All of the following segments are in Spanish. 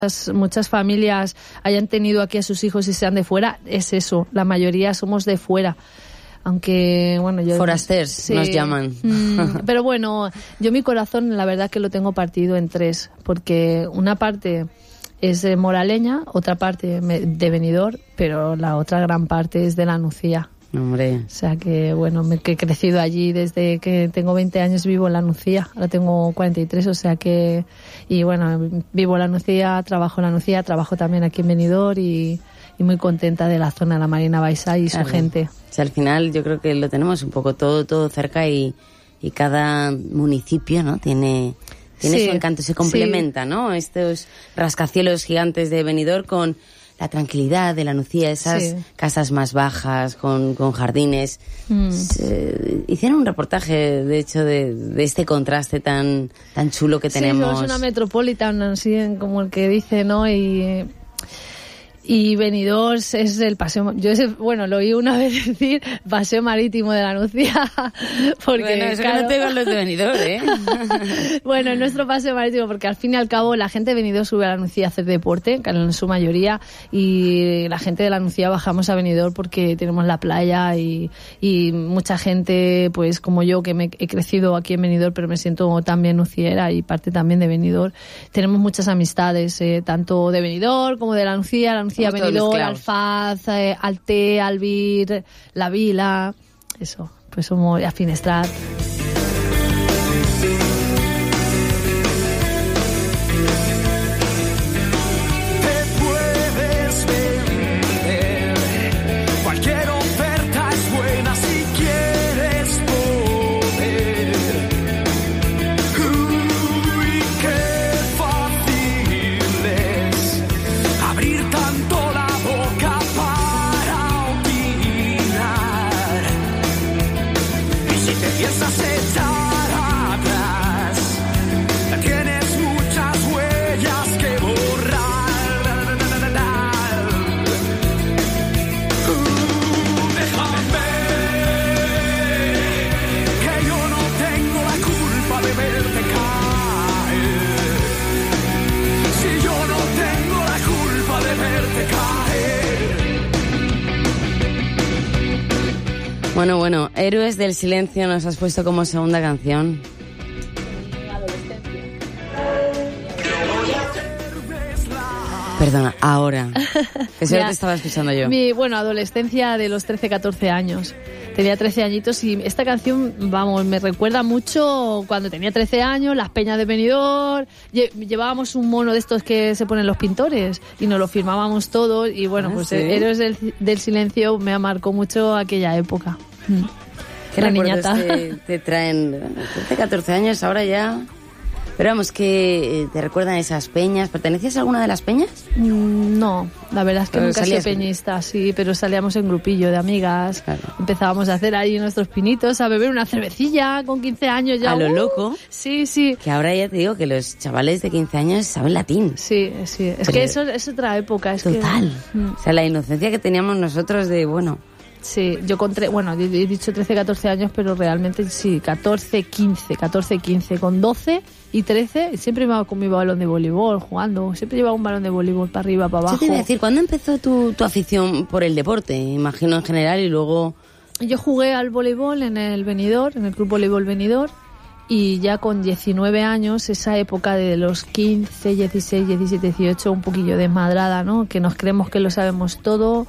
muchas familias hayan tenido aquí a sus hijos y sean de fuera, es eso, la mayoría somos de fuera. Aunque, bueno, yo... Forasters, sí, nos llaman. Pero bueno, yo mi corazón, la verdad que lo tengo partido en tres, porque una parte es de moraleña, otra parte de Benidorm, pero la otra gran parte es de la Nucía. Hombre. O sea que, bueno, que he crecido allí desde que tengo 20 años, vivo en la Nucía. Ahora tengo 43, o sea que... Y bueno, vivo en la Nucía, trabajo en la Nucía, trabajo también aquí en Benidorm y muy contenta de la zona de la Marina Baixa y su gente. O sea, al final yo creo que lo tenemos un poco todo cerca y cada municipio, ¿no? Tiene su encanto, se complementa, ¿no? Estos rascacielos gigantes de Benidorm con la tranquilidad de la Nucía, esas casas más bajas, con jardines. Hicieron un reportaje, de hecho, de este contraste tan chulo que tenemos. Sí, es una metropolitan, así como el que dice, ¿no? Y Benidorm es el paseo, lo oí una vez decir, paseo marítimo de la Nucía, porque bueno, eso claro, que no te digo los de Benidorm, ¿eh? Bueno, nuestro paseo marítimo, porque al fin y al cabo la gente de Benidorm sube a la Nucía a hacer deporte, en su mayoría, y la gente de la Nucía bajamos a Benidorm porque tenemos la playa y mucha gente, pues como yo, que he crecido aquí en Benidorm, pero me siento también nuciera y parte también de Benidorm. Tenemos muchas amistades, tanto de Benidorm como de la Nucía, Benidorm, Alfaz, Alté, Albir, La Vila, eso, pues somos a Finestrat. Bueno, Héroes del Silencio nos has puesto como segunda canción. Perdona, ahora. Eso te estaba escuchando yo. Mi adolescencia de los 13, 14 años. Tenía 13 añitos y esta canción, me recuerda mucho cuando tenía 13 años, las peñas de Benidorm, llevábamos un mono de estos que se ponen los pintores y nos lo firmábamos todos y ¿sí? Héroes del Silencio me marcó mucho aquella época. ¿Qué recuerdos te traen? 13, 14 años, ahora ya... Pero vamos, que te recuerdan esas peñas. ¿Pertenecías a alguna de las peñas? No, la verdad es que nunca he sido peñista, sí, pero salíamos en grupillo de amigas. Claro. Empezábamos a hacer ahí nuestros pinitos, a beber una cervecilla con 15 años ya. A lo loco. Sí. Que ahora ya te digo que los chavales de 15 años saben latín. Sí. Es que eso es otra época. Total. O sea, la inocencia que teníamos nosotros de, Sí, yo he dicho 13, 14 años, pero realmente sí, 14, 15, con 12 y 13 siempre iba con mi balón de voleibol jugando, siempre llevaba un balón de voleibol para arriba, para abajo. Yo te iba a decir, ¿cuándo empezó tu afición por el deporte? Imagino en general y luego... Yo jugué al voleibol en el Benidorm, en el Club Voleibol Benidorm, y ya con 19 años, esa época de los 15, 16, 17, 18, un poquillo desmadrada, ¿no? Que nos creemos que lo sabemos todo.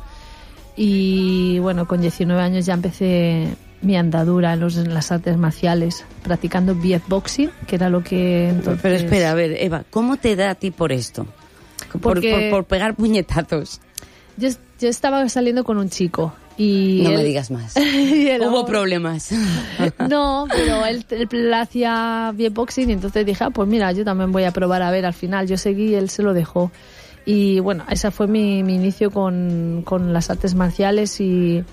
Y con 19 años ya empecé mi andadura en las artes marciales, practicando BF-boxing, que era lo que entonces... Pero espera, a ver, Eva, ¿cómo te da a ti por esto? Por pegar puñetazos. Yo estaba saliendo con un chico y... No me digas más. Hubo problemas. No, pero él hacía BF-boxing y entonces dije, pues mira, yo también voy a probar a ver. Al final yo seguí y él se lo dejó. Y esa fue mi inicio con las artes marciales y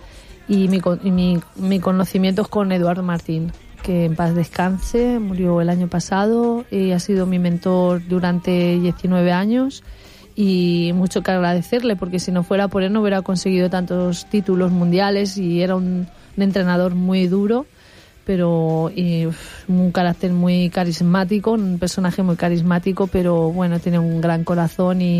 mi conocimiento con Eduardo Martín, que en paz descanse, murió el año pasado y ha sido mi mentor durante 19 años y mucho que agradecerle, porque si no fuera por él no hubiera conseguido tantos títulos mundiales y era un entrenador muy duro. pero un carácter muy carismático, un personaje muy carismático, pero bueno, tiene un gran corazón y